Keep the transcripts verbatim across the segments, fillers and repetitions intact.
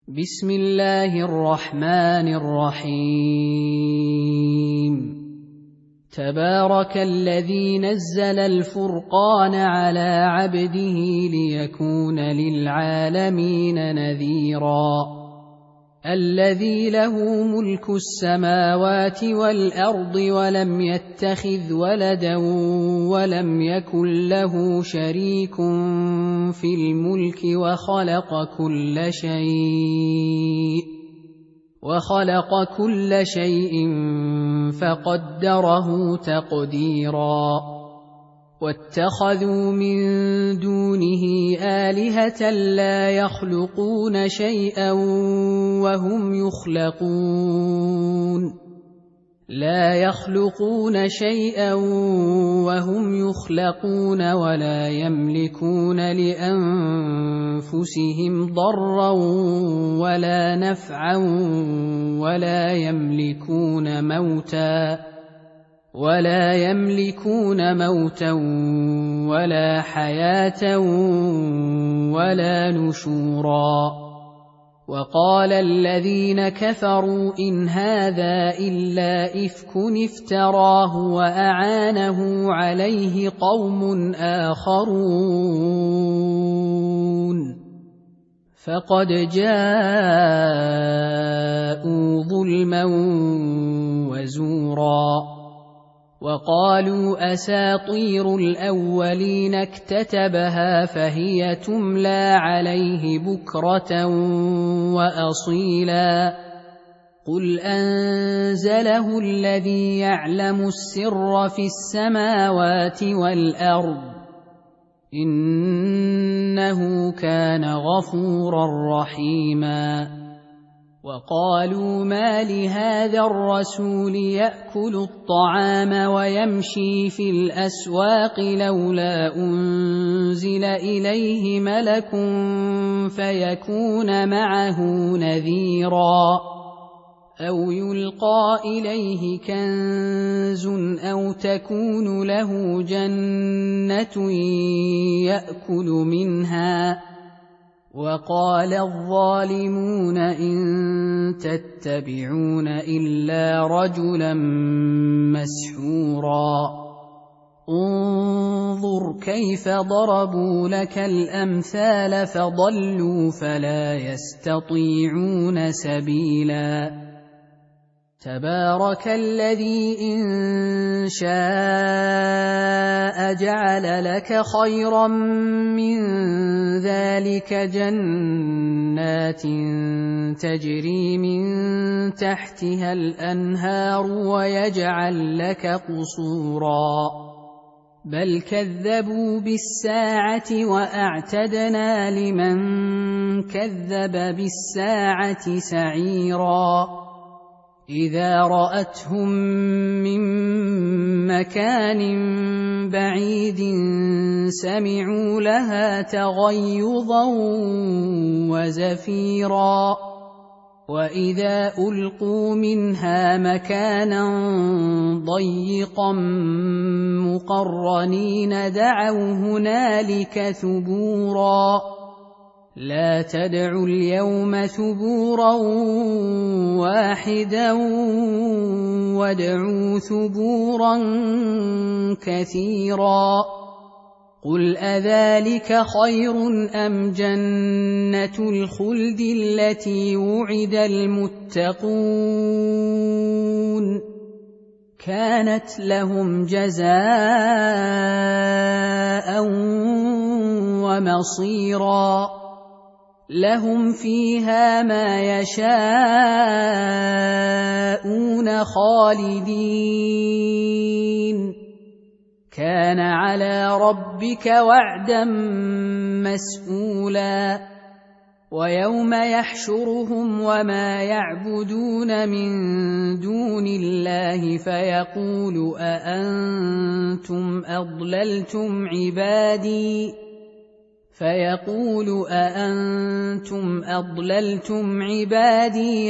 بسم الله الرحمن الرحيم تبارك الذي نزل الفرقان على عبده ليكون للعالمين نذيرا الذي له ملك السماوات والأرض ولم يتخذ ولدا ولم يكن له شريك في الملك وخلق كل شيء وخلق كل شيء فقدره تقديرا واتخذوا من دونه آلهة لا يخلقون شيئا وهم يخلقون لا يخلقون شيئا وهم يخلقون ولا يملكون لأنفسهم ضرا ولا نفعا ولا يملكون موتا ولا يملكون موتا ولا حياة ولا نشورا وقال الذين كفروا إن هذا إلا إفك افتراه وأعانه عليه قوم آخرون فقد جاءوا ظلما وزورا وقالوا أساطير الأولين اكتتبها فهي تملى عليه بكرة وأصيلا قل أنزله الذي يعلم السر في السماوات والأرض إنه كان غفورا رحيما وقالوا ما لهذا الرسول يأكل الطعام ويمشي في الأسواق لولا أنزل إليه ملك فيكون معه نذيرا أو يلقى إليه كنز أو تكون له جنة يأكل منها وقال الظالمون إن تتبعون إلا رجلا مسحورا انظر كيف ضربوا لك الأمثال فضلوا فلا يستطيعون سبيلا تبارك الذي إن شاء جعل لك خيرا من ذلك جنات تجري من تحتها الأنهار ويجعل لك قصورا بل كذبوا بالساعة وأعتدنا لمن كذب بالساعة سعيرا إذا رأتهم من مكان بعيد سمعوا لها تغيظا وزفيرا وإذا ألقوا منها مكانا ضيقا مقرنين دعوا هنالك ثبورا لا تدعوا اليوم ثبورا واحدا وادعوا ثبورا كثيرا قل أذلك خير أم جنة الخلد التي وعد المتقون كانت لهم جزاء ومصيرا لهم فيها ما يشاءون خالدين كان على ربك وعدا مسئولا ويوم يحشرهم وما يعبدون من دون الله فيقول أأنتم أضللتم عبادي فيقول أأنتم أضللتم عبادي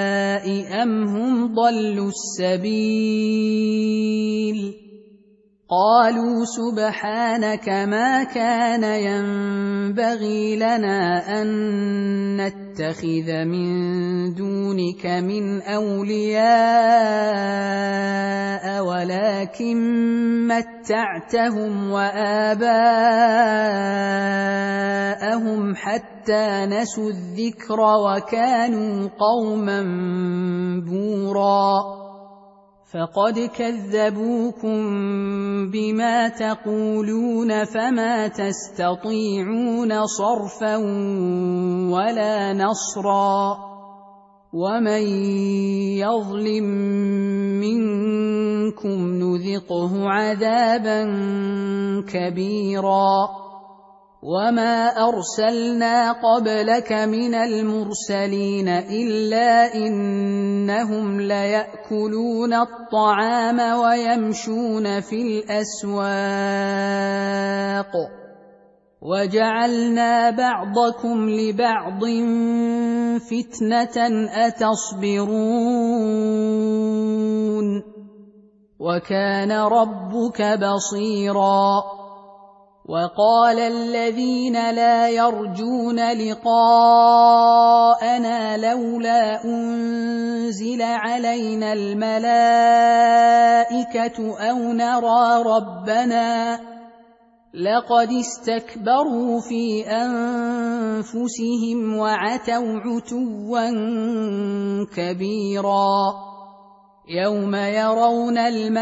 هؤلاء أم هم ضلوا السبيل قالوا سبحانك ما كان ينبغي لنا أن نتخذ من دونك من أولياء ولكن متعتهم وآباءهم حتى نسوا الذكر وكانوا قوما بورا فقد كذبوكم بما تقولون فما تستطيعون صرفا ولا نصرا ومن يظلم منكم نذقه عذابا كبيرا وما أرسلنا قبلك من المرسلين إلا إنهم ليأكلون الطعام ويمشون في الأسواق وجعلنا بعضكم لبعض فتنة أتصبرون وكان ربك بصيرا وقال الذين لا يرجون لقاءنا لولا أنزل علينا الملائكة أو نرى ربنا لقد استكبروا في أنفسهم وعتوا عتوا كبيرا يوم يرون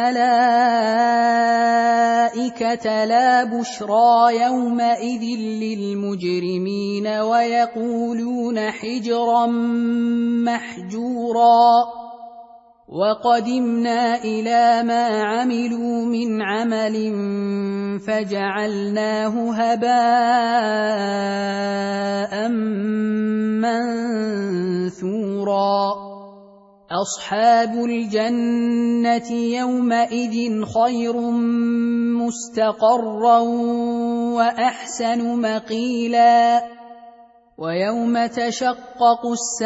الملائكة لا بشرى يومئذ للمجرمين ويقولون حجرا محجورا وقدمنا إلى ما عملوا من عمل فجعلناه هباء منثورا أصحاب الجنة يومئذ خير مستقرا وأحسن مقيلا ويوم تشقق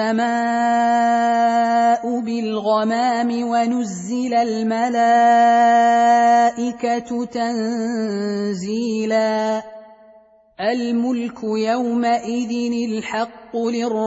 السماء بالغمام ونزل الملائكة تنزيلا الملك يومئذ الحق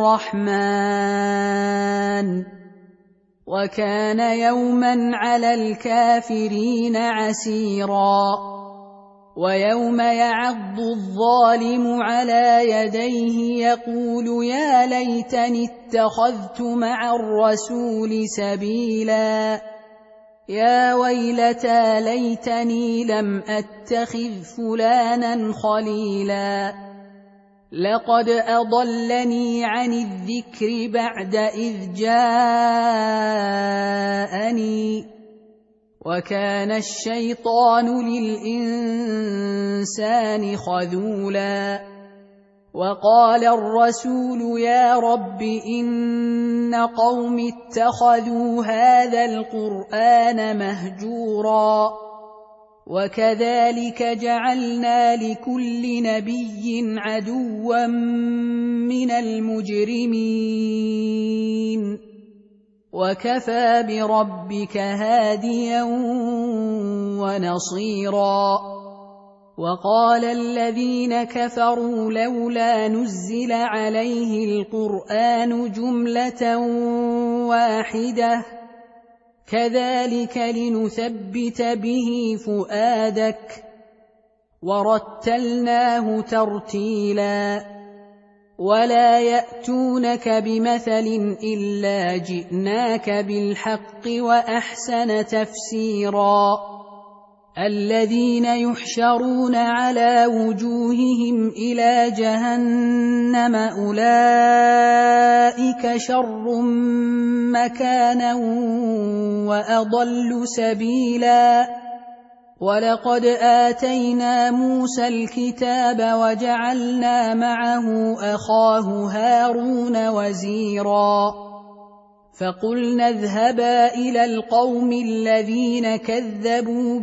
للرحمن وكان يوما على الكافرين عسيرا ويوم يعض الظالم على يديه يقول يا ليتني اتخذت مع الرسول سبيلا يا ويلتى ليتني لم أتخذ فلانا خليلا لقد أضلني عن الذكر بعد إذ جاءني وكان الشيطان للإنسان خذولا وقال الرسول يا رب إن قوم اتخذوا هذا القرآن مهجورا وكذلك جعلنا لكل نبي عدوا من المجرمين وكفى بربك هاديا ونصيرا وقال الذين كفروا لولا نزل عليه القرآن جملة واحدة كذلك لنثبت به فؤادك ورتلناه ترتيلا ولا يأتونك بمثل إلا جئناك بالحق وأحسن تفسيرا الذين يحشرون على وجوههم إلى جهنم أولئك شر مكانا وأضل سبيلا ولقد آتينا موسى الكتاب وجعلنا معه أخاه هارون وزيرا فقلنا اذهبا إلى القوم الذين كذبوا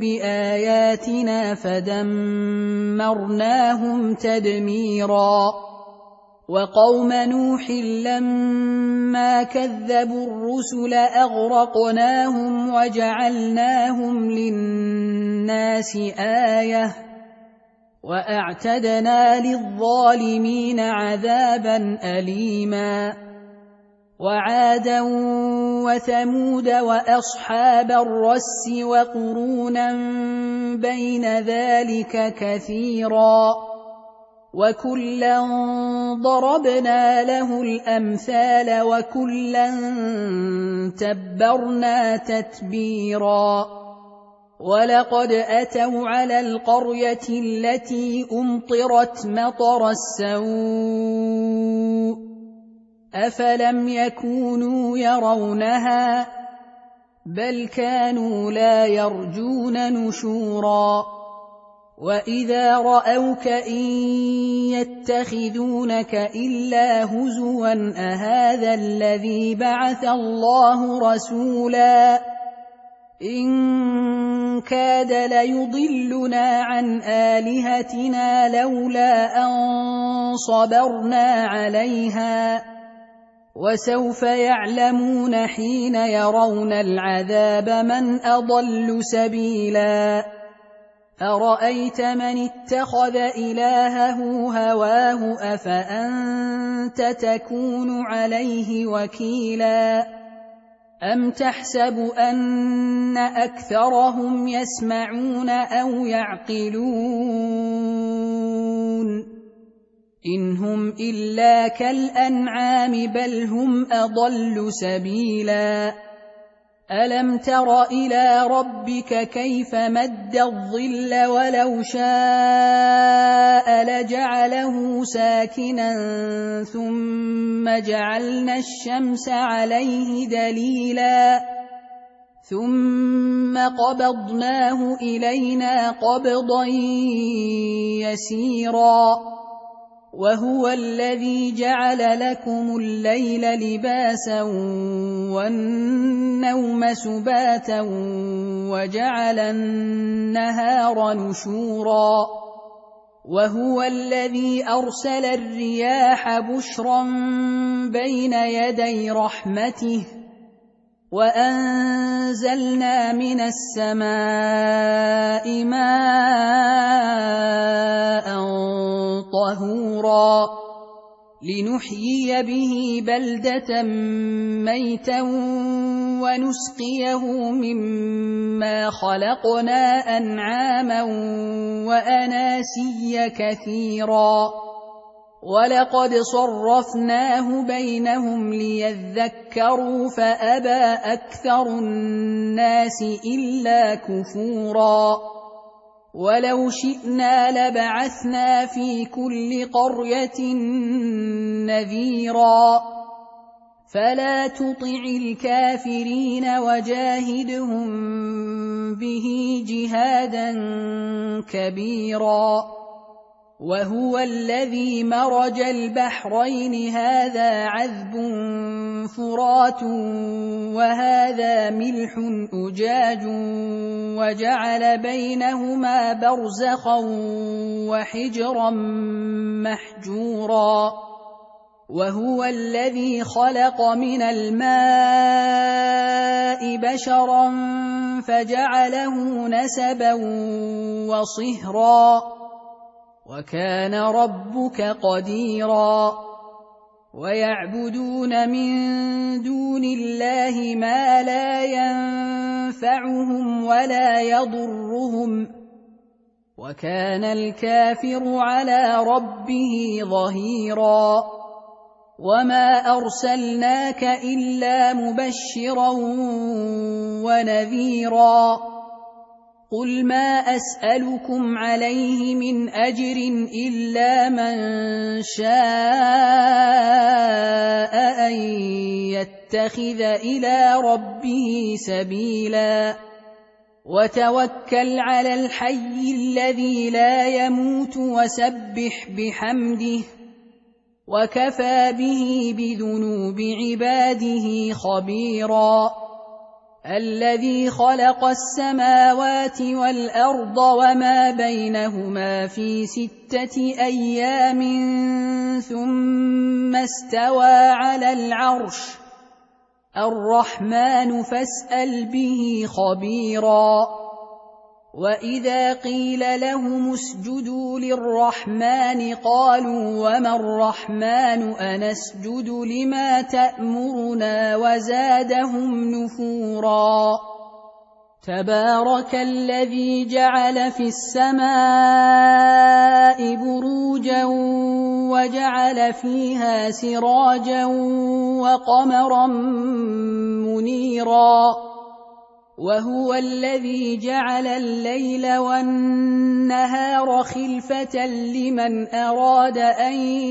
بآياتنا فدمرناهم تدميرا وقوم نوح لما كذبوا الرسل أغرقناهم وجعلناهم للناس آية وأعتدنا للظالمين عذابا أليما وعادا وثمود وأصحاب الرس وقرونا بين ذلك كثيرا وكلا ضربنا له الأمثال وكلا تبرنا تتبيرا ولقد أتوا على القرية التي أمطرت مطر السوء أفلم يكونوا يرونها بل كانوا لا يرجون نشورا وإذا رأوك إن يتخذونك إلا هزوا أهذا الذي بعث الله رسولا إن كاد ليضلنا عن آلهتنا لولا أن صبرنا عليها وسوف يعلمون حين يرون العذاب من أضل سبيلا أرأيت من اتخذ إلهه هواه أفأنت تكون عليه وكيلا أم تحسب أن أكثرهم يسمعون أو يعقلون إن هم إلا كالأنعام بل هم أضل سبيلا ألم تر إلى ربك كيف مد الظل ولو شاء لجعله ساكنا ثم جعلنا الشمس عليه دليلا ثم قبضناه إلينا قبضا يسيرا وهو الذي جعل لكم الليل لباسا والنوم سباتا وجعل النهار نشورا وهو الذي أرسل الرياح بشرا بين يدي رحمته وأنزلنا من السماء ماء طهورا لنحيي به بلدة ميتا ونسقيه مما خلقنا أنعاما وأناسيا كثيرا ولقد صرفناه بينهم ليذكروا فأبى أكثر الناس إلا كفورا ولو شئنا لبعثنا في كل قرية نذيرا فلا تطع الكافرين وجاهدهم به جهادا كبيرا وهو الذي مرج البحرين هذا عذب فرات وهذا ملح أجاج وجعل بينهما برزخا وحجرا محجورا وهو الذي خلق من الماء بشرا فجعله نسبا وصهرا وكان ربك قديرا ويعبدون من دون الله ما لا ينفعهم ولا يضرهم وكان الكافر على ربه ظهيرا وما أرسلناك إلا مبشرا ونذيرا قل ما أسألكم عليه من أجر إلا من شاء أن يتخذ إلى ربه سبيلا وتوكل على الحي الذي لا يموت وسبح بحمده وكفى به بذنوب عباده خبيرا الذي خلق السماوات والأرض وما بينهما في ستة أيام ثم استوى على العرش الرحمن فاسأل به خبيرا. وإذا قيل لهم اسجدوا للرحمن قالوا وما الرحمن أنسجد لما تأمرنا وزادهم نفورا. تبارك الذي جعل في السماء بروجا وجعل فيها سراجا وقمرا منيرا وهو الذي جعل الليل والنهار خلفة لمن أراد أن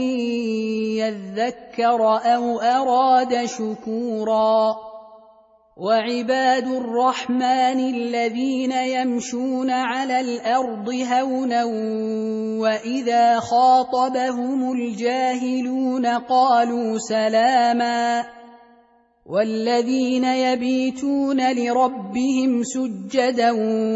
يذكر أو أراد شكورا. وعباد الرحمن الذين يمشون على الأرض هونا وإذا خاطبهم الجاهلون قالوا سلاما والذين يبيتون لربهم سجدا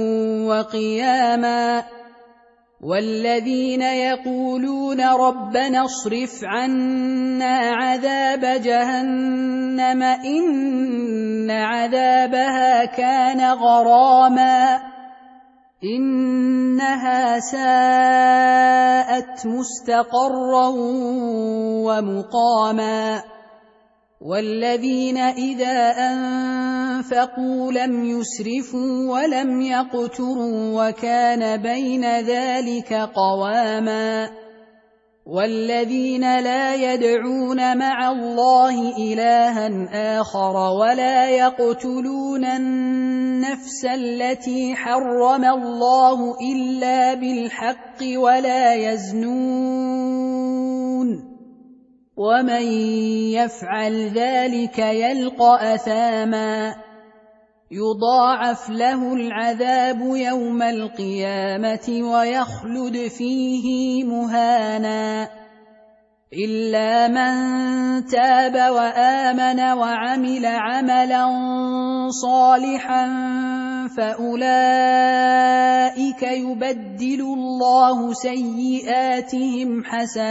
وقياما والذين يقولون ربنا اصرف عنا عذاب جهنم إن عذابها كان غراما إنها ساءت مستقرا ومقاما. والذين إذا أنفقوا لم يسرفوا ولم يقتروا وكان بين ذلك قواما. والذين لا يدعون مع الله إلها آخر ولا يقتلون النفس التي حرم الله إلا بالحق ولا يزنون ومن يفعل ذلك يلقى أثاما يضاعف له العذاب يوم القيامة ويخلد فيه مهانا إلا من تاب وآمن وعمل عملا صالحا فأولئك يبدل الله سيئاتهم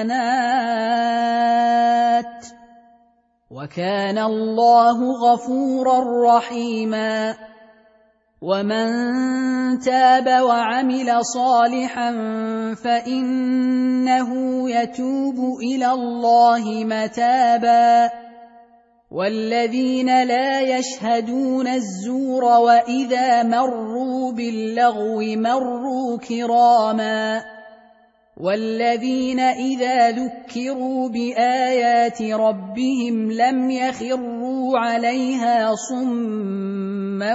حسنات وكان الله غفورا رحيما. ومن تاب وعمل صالحا فإنه يتوب إلى الله متابا. والذين لا يشهدون الزور وإذا مروا باللغو مروا كراما. والذين إذا ذكروا بآيات ربهم لم يخروا عليها صما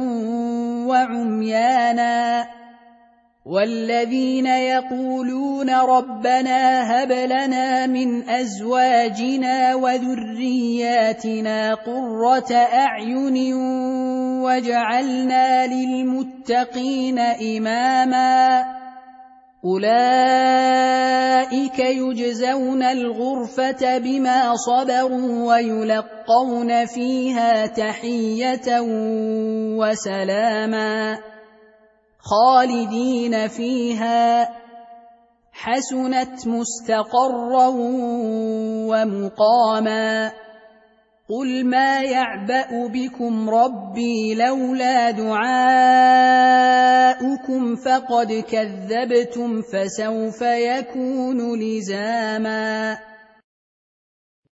وعميانا. والذين يقولون ربنا هب لنا من أزواجنا وذرياتنا قرة أعين واجعلنا للمتقين إماما أولئك يجزون الغرفة بما صبروا ويلقون فيها تحية وسلاما خالدين فيها حسنت مستقرا ومقاما. قل ما يعبأ بكم ربي لولا دعاؤكم فقد كذبتم فسوف يكون لزاما.